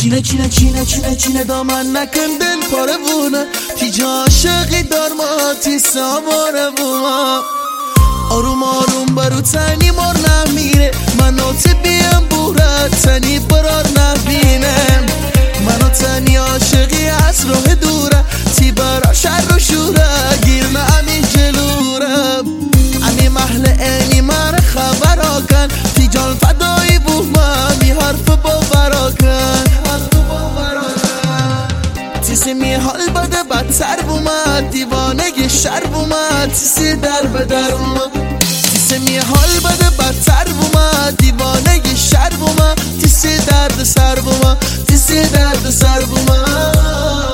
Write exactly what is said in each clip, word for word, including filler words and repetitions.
چینه چینه چینه چینه چینه دامن نکن دل پاره بونه تی جا عاشقی دار ما تی ساماره بوما آروم آروم برو تنی مار نمیره منو تی بیم بوره تنی برار نبینم منو تنی عاشقی از راه دوره تی برا شر و شوره گیر نمی جلوره امی محل اینی من خبرا کن تی جان فدایی بوما می حرف باورا کن تیسی می حال بده بدتر بومد دیوانه شر بومد تیسی در بدر بومد تیسی می حال بده بدتر بومد دیوانه شر بومد تیسی درد سر بومد تیسی درد سر بومد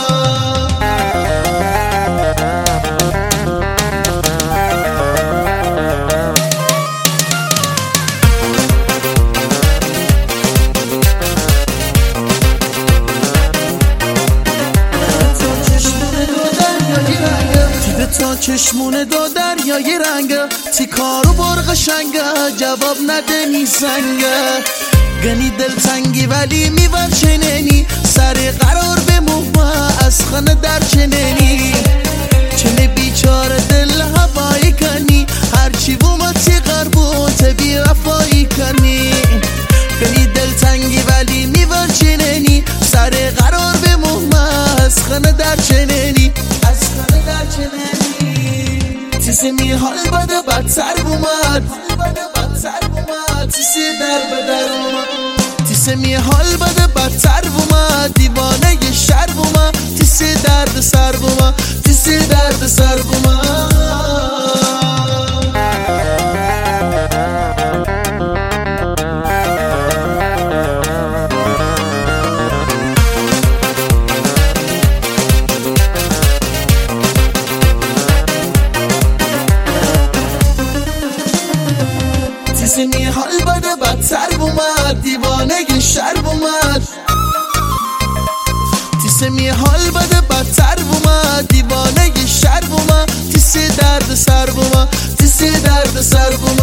تا چشمونه دو دریای رنگه تی کارو برق شنگه جواب نده نیسنگه گنی دل تنگی ولی میور چنینی سر قرار به محمه از خانه در چنینی چنه بیچاره دل هوایی کنی هرچی بومد تی قربون تبی رفایی کنی گنی دل تنگی ولی میور چنینی سر قرار به محمه از خانه در چنینی از خانه در چنینی تیسی می حال بده بدتر بومد تیسی در بدر بومد تیسی می حال بده بدتر بومد دیوانه شر بومد تیسی درد سر بومد تیسی درد سر بومد تیسی می حال بده بدتر بومد دیوانه شر بومد تیسی می حال بده بدتر بومد دیوانه شر بومد تیسی درد سر بومد تیسی درد سر بومد